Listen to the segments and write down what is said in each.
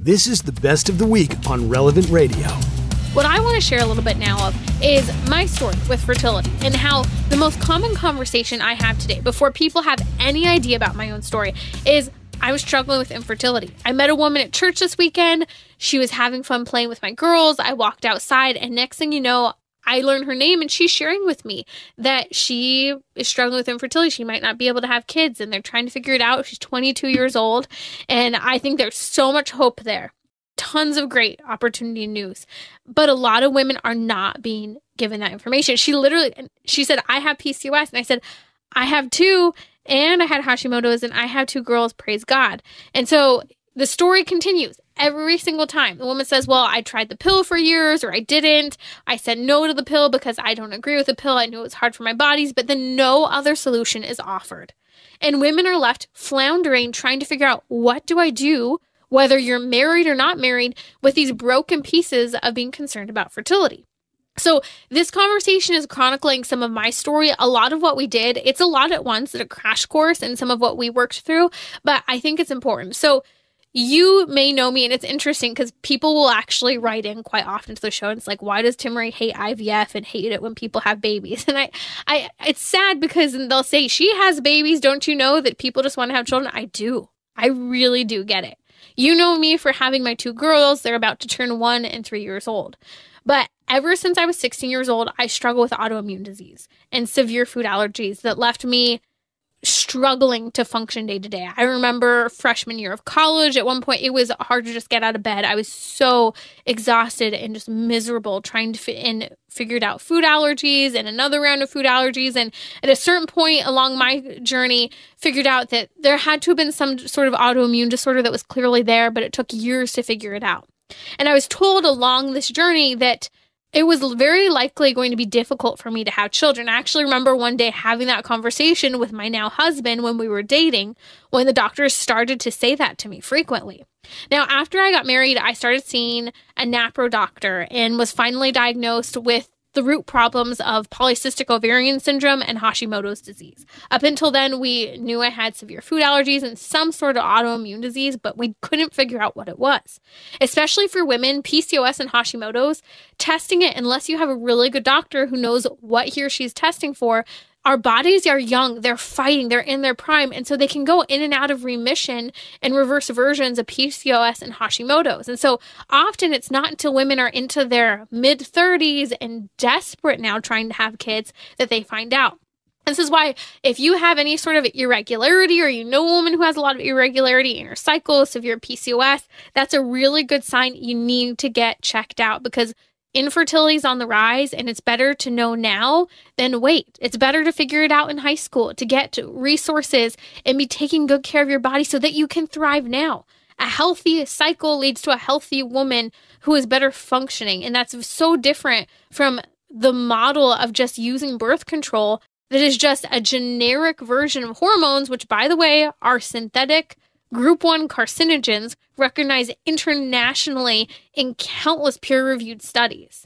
This is the best of the week on Relevant Radio. What I want to share a little bit now of is my story with fertility and how the most common conversation I have today, before people have any idea about my own story, is I was struggling with infertility. I met a woman at church this weekend. She was having fun playing with my girls. I walked outside, and next thing you know, I learned her name, and she's sharing with me that she is struggling with infertility. She might not be able to have kids, and they're trying to figure it out. She's 22 years old, and I think there's so much hope there. Tons of great opportunity news. But a lot of women are not being given that information. She said, I have PCOS. And I said, I have too. And I had Hashimoto's, and I have two girls, praise God. And so the story continues every single time. The woman says, well, I tried the pill for years, or I didn't. I said no to the pill because I don't agree with the pill. I knew it was hard for my bodies, but then no other solution is offered. And women are left floundering, trying to figure out, what do I do, whether you're married or not married, with these broken pieces of being concerned about fertility. So this conversation is chronicling some of my story. A lot of what we did, it's a lot at once, at a crash course, and some of what we worked through, but I think it's important. So you may know me, and it's interesting because people will actually write in quite often to the show, and it's like, why does Timmerie hate IVF and hate it when people have babies? And I it's sad because they'll say, she has babies. Don't you know that people just want to have children? I do. I really do get it. You know me for having my two girls. They're about to turn 1 and 3 years old. But ever since I was 16 years old, I struggle with autoimmune disease and severe food allergies that left me struggling to function day to day. I remember freshman year of college, at one point, it was hard to just get out of bed. I was so exhausted and just miserable trying to fit in, figured out food allergies and another round of food allergies. And at a certain point along my journey, figured out that there had to have been some sort of autoimmune disorder that was clearly there, but it took years to figure it out. And I was told along this journey that it was very likely going to be difficult for me to have children. I actually remember one day having that conversation with my now husband when we were dating, when the doctors started to say that to me frequently. Now, after I got married, I started seeing a NAPRO doctor and was finally diagnosed with the root problems of polycystic ovarian syndrome and Hashimoto's disease. Up until then, we knew I had severe food allergies and some sort of autoimmune disease, but we couldn't figure out what it was. Especially for women, PCOS and Hashimoto's, testing it, unless you have a really good doctor who knows what he or she's testing for, our bodies are young, they're fighting, they're in their prime, and so they can go in and out of remission and reverse versions of PCOS and Hashimoto's. And so often it's not until women are into their mid-30s and desperate now trying to have kids that they find out. This is why if you have any sort of irregularity, or you know a woman who has a lot of irregularity in her cycle, severe PCOS, that's a really good sign you need to get checked out, because infertility is on the rise, and it's better to know now than wait. It's better to figure it out in high school, to get resources and be taking good care of your body so that you can thrive now. A healthy cycle leads to a healthy woman who is better functioning, and that's so different from the model of just using birth control that is just a generic version of hormones, which, by the way, are synthetic Group 1 carcinogens recognized internationally in countless peer-reviewed studies.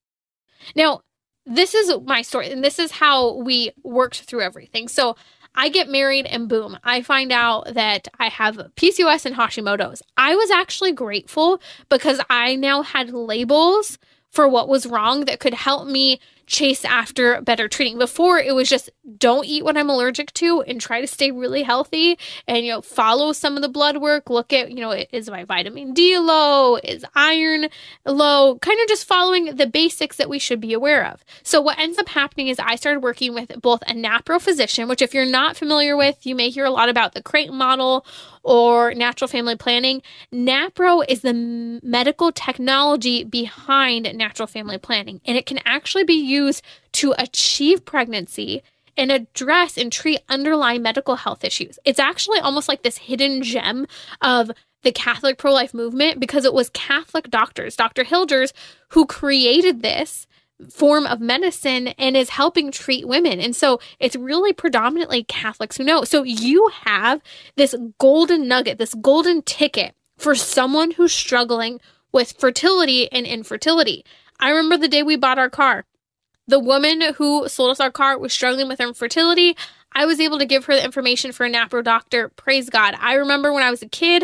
Now, this is my story, and this is how we worked through everything. So I get married, and boom, I find out that I have PCOS and Hashimoto's. I was actually grateful because I now had labels for what was wrong that could help me chase after better treating. Before, it was just don't eat what I'm allergic to and try to stay really healthy and, follow some of the blood work. Look at, is my vitamin D low? Is iron low? Kind of just following the basics that we should be aware of. So what ends up happening is I started working with both a NAPRO physician, which if you're not familiar with, you may hear a lot about the Creighton model or natural family planning. NAPRO is the medical technology behind natural family planning, and it can actually be used to achieve pregnancy and address and treat underlying medical health issues. It's actually almost like this hidden gem of the Catholic pro-life movement, because it was Catholic doctors, Dr. Hilders, who created this form of medicine and is helping treat women. And so it's really predominantly Catholics who know. So you have this golden nugget, this golden ticket for someone who's struggling with fertility and infertility. I remember the day we bought our car. The woman who sold us our car was struggling with infertility. I was able to give her the information for a NAPRO doctor. Praise God. I remember when I was a kid,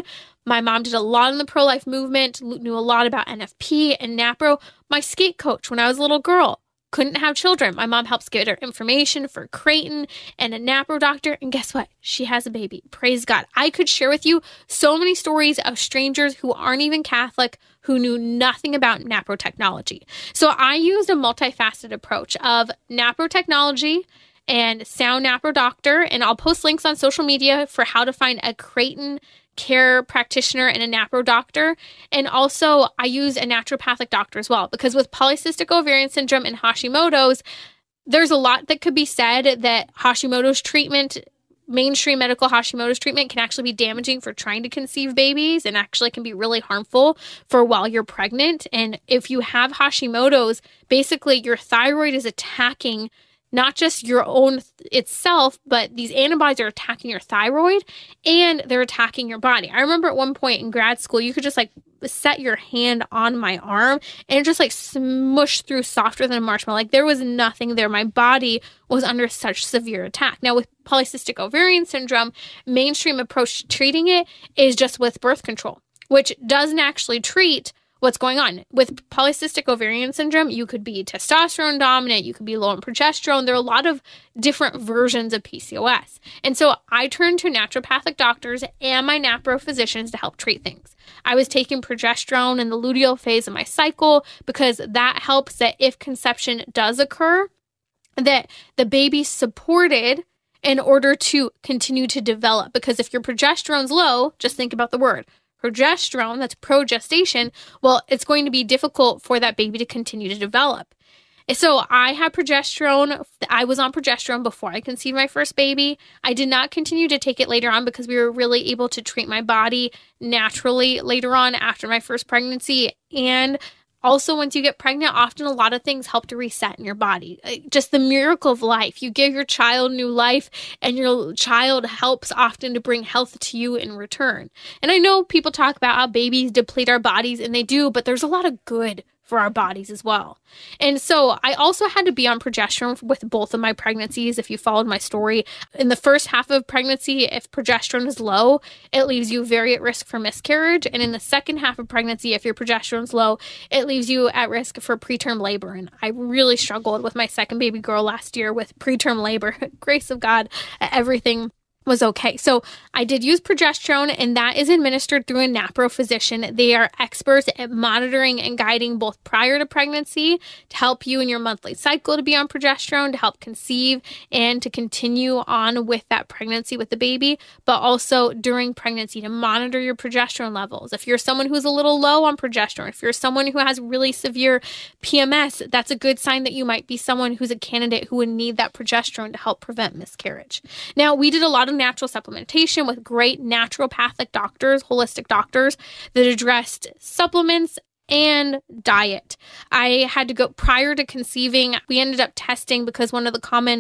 My mom did a lot in the pro-life movement, knew a lot about NFP and NAPRO. My skate coach when I was a little girl couldn't have children. My mom helps get her information for Creighton and a NAPRO doctor. And guess what? She has a baby. Praise God. I could share with you so many stories of strangers who aren't even Catholic who knew nothing about NAPRO technology. So I used a multifaceted approach of NAPRO technology and Sound NAPRO doctor. And I'll post links on social media for how to find a Creighton care practitioner and a NAPRO doctor. And also I use a naturopathic doctor as well, because with polycystic ovarian syndrome and Hashimoto's, there's a lot that could be said that Hashimoto's treatment, mainstream medical Hashimoto's treatment, can actually be damaging for trying to conceive babies and actually can be really harmful for while you're pregnant. And if you have Hashimoto's, basically your thyroid is attacking not just your own itself, but these antibodies are attacking your thyroid and they're attacking your body. I remember at one point in grad school, you could just like set your hand on my arm and it just like smushed through softer than a marshmallow. Like there was nothing there. My body was under such severe attack. Now with polycystic ovarian syndrome, mainstream approach to treating it is just with birth control, which doesn't actually treat what's going on. With polycystic ovarian syndrome, you could be testosterone dominant, you could be low in progesterone. There are a lot of different versions of PCOS. And so I turned to naturopathic doctors and my NAPRO physicians to help treat things. I was taking progesterone in the luteal phase of my cycle because that helps that if conception does occur, that the baby's supported in order to continue to develop. Because if your progesterone's low, just think about the word progesterone, that's progestation, well, it's going to be difficult for that baby to continue to develop. So I had progesterone. I was on progesterone before I conceived my first baby. I did not continue to take it later on because we were really able to treat my body naturally later on after my first pregnancy. And also, once you get pregnant, often a lot of things help to reset in your body. Just the miracle of life. You give your child new life and your child helps often to bring health to you in return. And I know people talk about how babies deplete our bodies, and they do, but there's a lot of good for our bodies as well. And so I also had to be on progesterone with both of my pregnancies. If you followed my story, in the first half of pregnancy, if progesterone is low, it leaves you very at risk for miscarriage. And in the second half of pregnancy, if your progesterone is low, it leaves you at risk for preterm labor. And I really struggled with my second baby girl last year with preterm labor. Grace of God, everything was okay. So I did use progesterone, and that is administered through a NAPRO physician. They are experts at monitoring and guiding both prior to pregnancy to help you in your monthly cycle to be on progesterone, to help conceive and to continue on with that pregnancy with the baby, but also during pregnancy to monitor your progesterone levels. If you're someone who's a little low on progesterone, if you're someone who has really severe PMS, that's a good sign that you might be someone who's a candidate who would need that progesterone to help prevent miscarriage. Now, we did a lot of natural supplementation with great naturopathic doctors, holistic doctors that addressed supplements and diet. I had to go prior to conceiving. We ended up testing because one of the common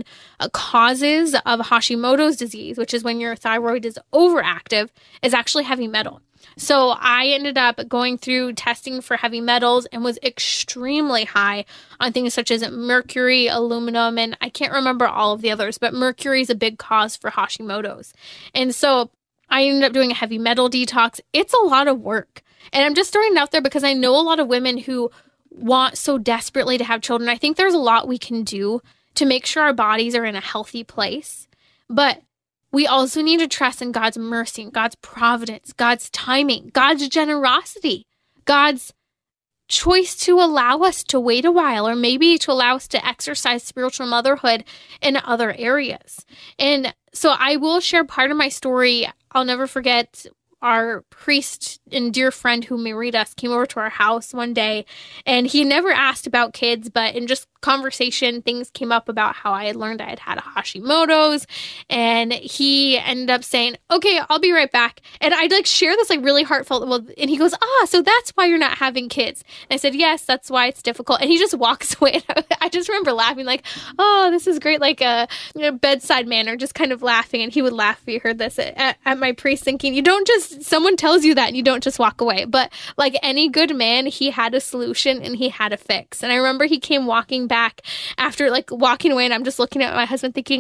causes of Hashimoto's disease, which is when your thyroid is overactive, is actually heavy metal. So I ended up going through testing for heavy metals and was extremely high on things such as mercury, aluminum, and I can't remember all of the others, but mercury is a big cause for Hashimoto's. And so I ended up doing a heavy metal detox. It's a lot of work. And I'm just throwing it out there because I know a lot of women who want so desperately to have children. I think there's a lot we can do to make sure our bodies are in a healthy place. But we also need to trust in God's mercy, and God's providence, God's timing, God's generosity, God's choice to allow us to wait a while, or maybe to allow us to exercise spiritual motherhood in other areas. And so I will share part of my story. I'll never forget our priest and dear friend who married us came over to our house one day, and he never asked about kids, but in just conversation, things came up about how I had learned I had had a Hashimoto's, and he ended up saying, okay, I'll be right back. And I'd share this really heartfelt, and he goes, so that's why you're not having kids. And I said, yes, that's why it's difficult. And he just walks away. And I just remember laughing oh, this is great, a bedside manner, just kind of laughing. And he would laugh if he heard this at my priest, thinking, someone tells you that and you don't just walk away. But like any good man, he had a solution and he had a fix. And I remember he came walking back after walking away, and I'm just looking at my husband thinking,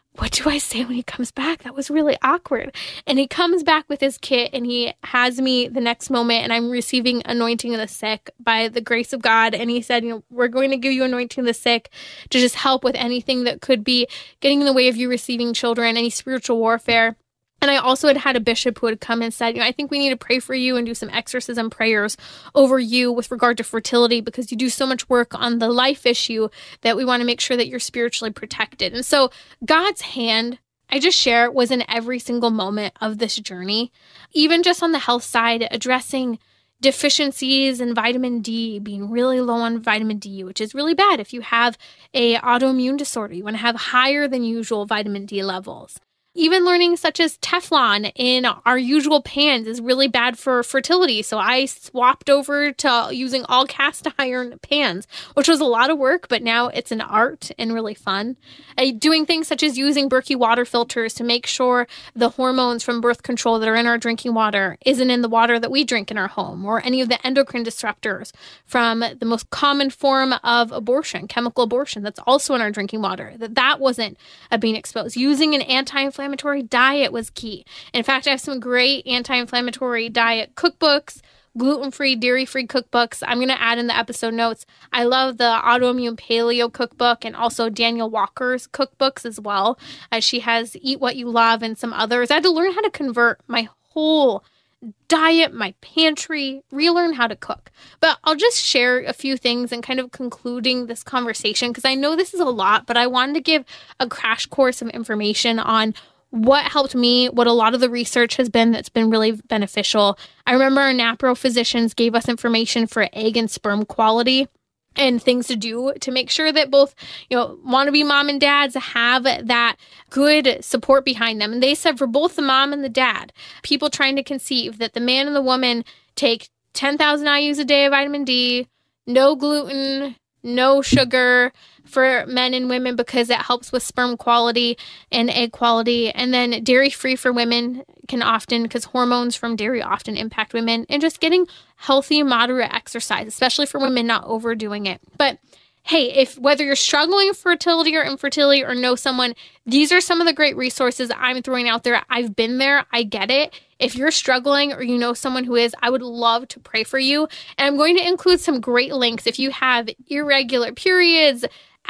what do I say when he comes back? That was really awkward. And he comes back with his kit and he has me the next moment, and I'm receiving anointing of the sick by the grace of God. And he said, we're going to give you anointing of the sick to just help with anything that could be getting in the way of you receiving children, any spiritual warfare. And I also had a bishop who had come and said, I think we need to pray for you and do some exorcism prayers over you with regard to fertility, because you do so much work on the life issue that we want to make sure that you're spiritually protected. And so God's hand, I just share, was in every single moment of this journey, even just on the health side, addressing deficiencies in vitamin D, being really low on vitamin D, which is really bad if you have a autoimmune disorder. You want to have higher than usual vitamin D levels. Even learning such as Teflon in our usual pans is really bad for fertility. So I swapped over to using all cast iron pans, which was a lot of work, but now it's an art and really fun. Doing things such as using Berkey water filters to make sure the hormones from birth control that are in our drinking water isn't in the water that we drink in our home, or any of the endocrine disruptors from the most common form of abortion, chemical abortion, that's also in our drinking water, that wasn't being exposed. Using an anti-inflammatory diet was key. In fact, I have some great anti-inflammatory diet cookbooks, gluten-free, dairy-free cookbooks. I'm going to add in the episode notes. I love the autoimmune paleo cookbook and also Daniel Walker's cookbooks as well. She has Eat What You Love and some others. I had to learn how to convert my whole diet, my pantry, relearn how to cook. But I'll just share a few things and kind of concluding this conversation, because I know this is a lot, but I wanted to give a crash course of information on what helped me, what a lot of the research has been that's been really beneficial. I remember our NAPRO physicians gave us information for egg and sperm quality and things to do to make sure that both, wannabe mom and dads have that good support behind them. And they said for both the mom and the dad, people trying to conceive, that the man and the woman take 10,000 IUs a day of vitamin D, no gluten, no sugar for men and women, because it helps with sperm quality and egg quality. And then dairy-free for women can often, because hormones from dairy often impact women, and just getting healthy, moderate exercise, especially for women, not overdoing it. But hey, whether you're struggling with fertility or infertility or know someone, these are some of the great resources I'm throwing out there. I've been there. I get it. If you're struggling or you know someone who is, I would love to pray for you. And I'm going to include some great links. If you have irregular periods,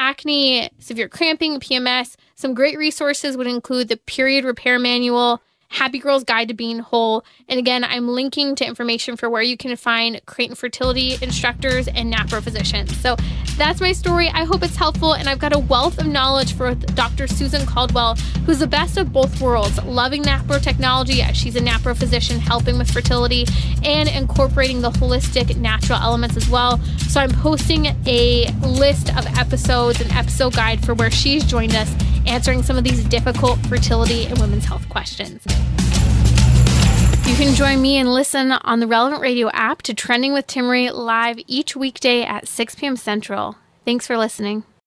acne, severe cramping, PMS, some great resources would include the Period Repair Manual, Happy Girl's Guide to Being Whole. And again, I'm linking to information for where you can find Creighton fertility instructors and NAPRO physicians. So that's my story. I hope it's helpful. And I've got a wealth of knowledge for Dr. Susan Caldwell, who's the best of both worlds, loving NAPRO technology as she's a NAPRO physician helping with fertility and incorporating the holistic natural elements as well. So I'm posting a list of episodes, an episode guide for where she's joined us answering some of these difficult fertility and women's health questions. You can join me and listen on the Relevant Radio app to Trending with Timmerie live each weekday at 6 p.m. Central. Thanks for listening.